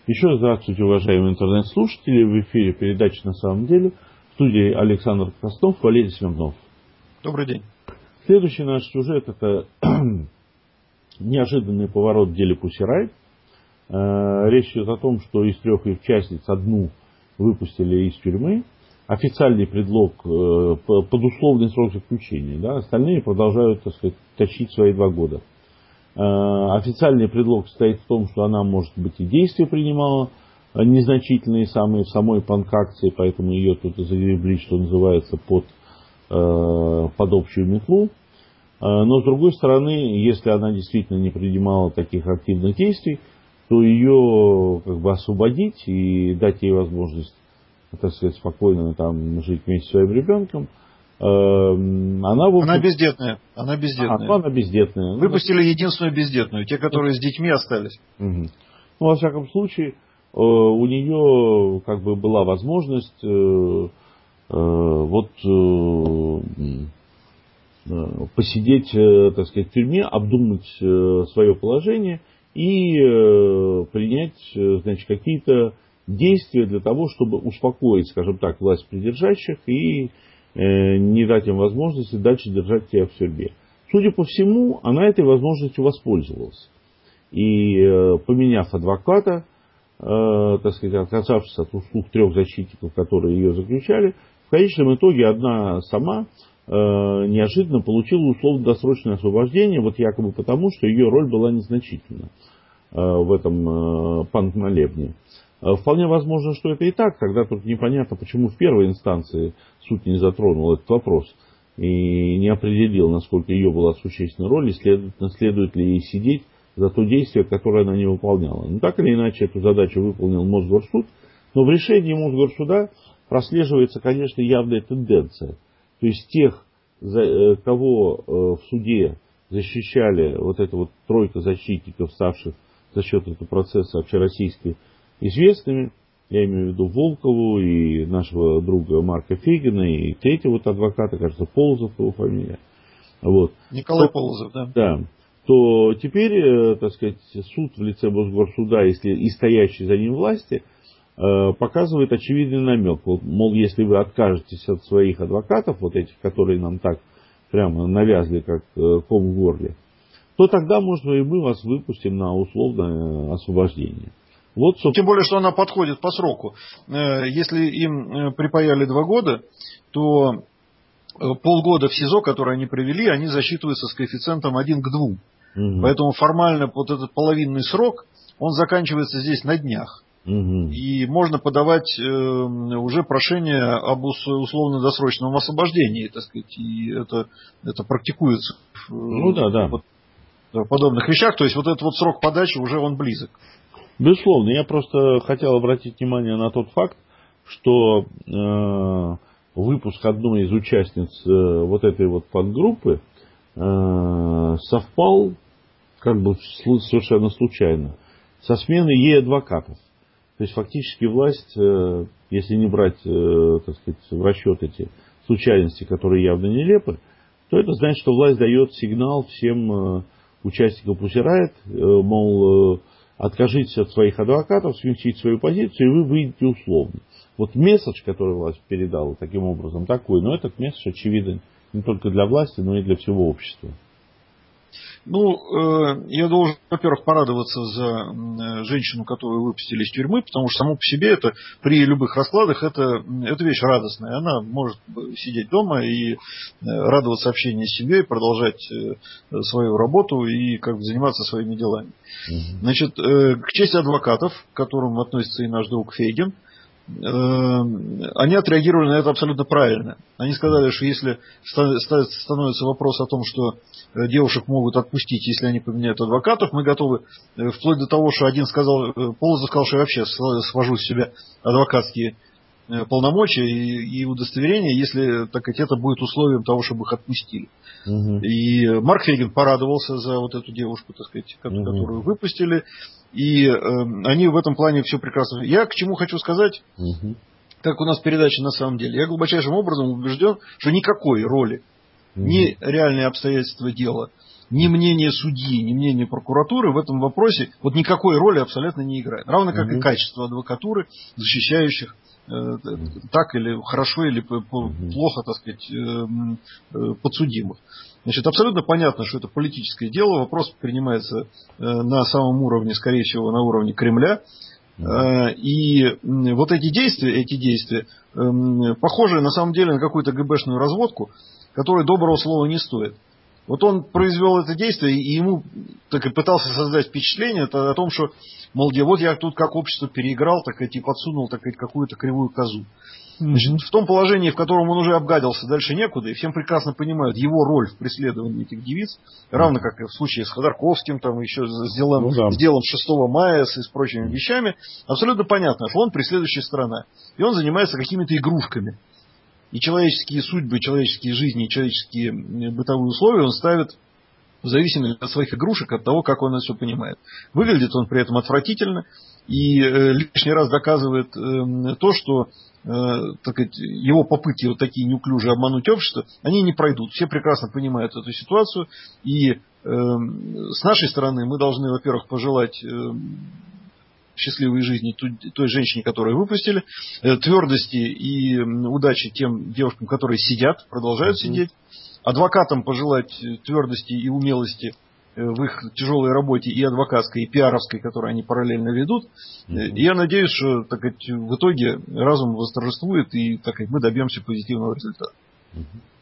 Еще раз здравствуйте, уважаемые интернет-слушатели. В эфире передача «На самом деле». В студии Александр Краснов, Валерий Смирнов. Добрый день. Следующий наш сюжет – это неожиданный поворот в деле Pussy Riot. Речь идет о том, что из 3 участниц одну выпустили из тюрьмы. Официальный предлог под условный срок заключения. Да? Остальные продолжают, так сказать, тащить свои 2 года. Официальный предлог состоит в том, что она, может быть, и действия принимала незначительные самые в самой панк-акции, поэтому ее тут загребли, что называется, под общую метлу. Но, с другой стороны, если она действительно не принимала таких активных действий, то ее как бы освободить и дать ей возможность, так сказать, спокойно там жить вместе со своим ребенком. Она бездетная. Она бездетная. Выпустили единственную бездетную, те, которые с детьми остались. Угу. Ну, во всяком случае, у нее как бы была возможность посидеть, так сказать, в тюрьме, обдумать свое положение и принять, значит, какие-то действия для того, чтобы успокоить, скажем так, власть придержащих и не дать им возможности дальше держать себя в тюрьме. Судя по всему, она этой возможностью воспользовалась. И поменяв адвоката, так сказать, отказавшись от услуг 3 защитников, которые ее заключали, в конечном итоге одна сама неожиданно получила условно-досрочное освобождение, вот якобы потому, что ее роль была незначительна в этом панк-молебне. Вполне возможно, что это и так, тогда тут непонятно, почему в первой инстанции суд не затронул этот вопрос и не определил, насколько ее была существенная роль, и, следовательно, следует ли ей сидеть за то действие, которое она не выполняла. Но так или иначе, эту задачу выполнил Мосгорсуд, но в решении Мосгорсуда прослеживается, конечно, явная тенденция. То есть тех, кого в суде защищали вот эта вот 3 защитников, ставших за счет этого процесса общероссийски известными, я имею в виду Волкову и нашего друга Марка Фегина, и 3-го вот адвоката, кажется, Полозов его фамилия. Вот. Николай Полозов, да. Да. То теперь, так сказать, суд в лице Мосгорсуда, если и стоящий за ним власти, показывает очевидный намек. Вот, мол, если вы откажетесь от своих адвокатов, вот этих, которые нам так прямо навязли, как ком в горле, то тогда, может, и мы вас выпустим на условное освобождение. Вот, тем более, что она подходит по сроку. Если им припаяли 2 года, то полгода в СИЗО, которые они провели, они засчитываются с коэффициентом 1 к 2. Угу. Поэтому формально вот этот половинный срок, он заканчивается здесь на днях. Угу. И можно подавать уже прошение об условно-досрочном освобождении, так сказать, и это практикуется в подобных вещах. То есть вот этот вот срок подачи уже он близок. Безусловно, я просто хотел обратить внимание на тот факт, что выпуск одной из участниц вот этой вот подгруппы совпал как бы совершенно случайно со сменой ей адвокатов. То есть фактически власть, если не брать, так сказать, в расчет эти случайности, которые явно нелепы, то это значит, что власть дает сигнал всем участникам Pussy Riot, мол, откажитесь от своих адвокатов, смягчите свою позицию, и вы выйдете условно. Вот месседж, который власть передала таким образом, такой, но этот месседж очевиден не только для власти, но и для всего общества. Ну, я должен, во-первых, порадоваться за женщину, которую выпустили из тюрьмы, потому что само по себе это при любых раскладах это вещь радостная. Она может сидеть дома и радоваться общению с семьей, продолжать свою работу и как бы заниматься своими делами. Значит, к чести адвокатов, к которым относится и наш друг Фейгин, они отреагировали на это абсолютно правильно. Они сказали, что если становится вопрос о том, что девушек могут отпустить, если они поменяют адвокатов, мы готовы, вплоть до того, что один сказал, Полозов сказал, что я вообще свожу с себя адвокатские полномочия и удостоверения, если, так сказать, это будет условием того, чтобы их отпустили. И Марк Фейгин порадовался за вот эту девушку, так сказать, которую выпустили. И они в этом плане все прекрасно. Я к чему хочу сказать, как у нас передача на самом деле. Я глубочайшим образом убежден, что никакой роли ни реальные обстоятельства дела, ни мнение судьи, ни мнение прокуратуры в этом вопросе вот никакой роли абсолютно не играет. Равно как и качество адвокатуры, защищающих так или хорошо, или плохо, так сказать, подсудимых. Значит, абсолютно понятно, что это политическое дело. Вопрос принимается на самом уровне, скорее всего, на уровне Кремля. И вот эти действия, похожи на самом деле на какую-то ГБшную разводку, которая доброго слова не стоит. Вот он произвел это действие, и ему так и пытался создать впечатление о том, что, мол, вот я тут как общество переиграл, так и подсунул какую-то кривую козу. Значит, в том положении, в котором он уже обгадился, дальше некуда, и всем прекрасно понимают его роль в преследовании этих девиц, равно как и в случае с Ходорковским, там еще с делом 6 мая и с прочими вещами, абсолютно понятно, что он преследующая сторона, и он занимается какими-то игрушками. И человеческие судьбы, человеческие жизни, человеческие бытовые условия он ставит в зависимости от своих игрушек, от того, как он это все понимает. Выглядит он при этом отвратительно и лишний раз доказывает то, что так сказать, его попытки вот такие неуклюжие обмануть общество, они не пройдут. Все прекрасно понимают эту ситуацию. И с нашей стороны мы должны, во-первых, пожелать счастливой жизни той женщине, которую выпустили, твердости и удачи тем девушкам, которые сидят, продолжают сидеть, адвокатам пожелать твердости и умелости в их тяжелой работе и адвокатской, и пиаровской, которую они параллельно ведут. И я надеюсь, что так сказать, в итоге разум восторжествует, и так сказать, мы добьемся позитивного результата.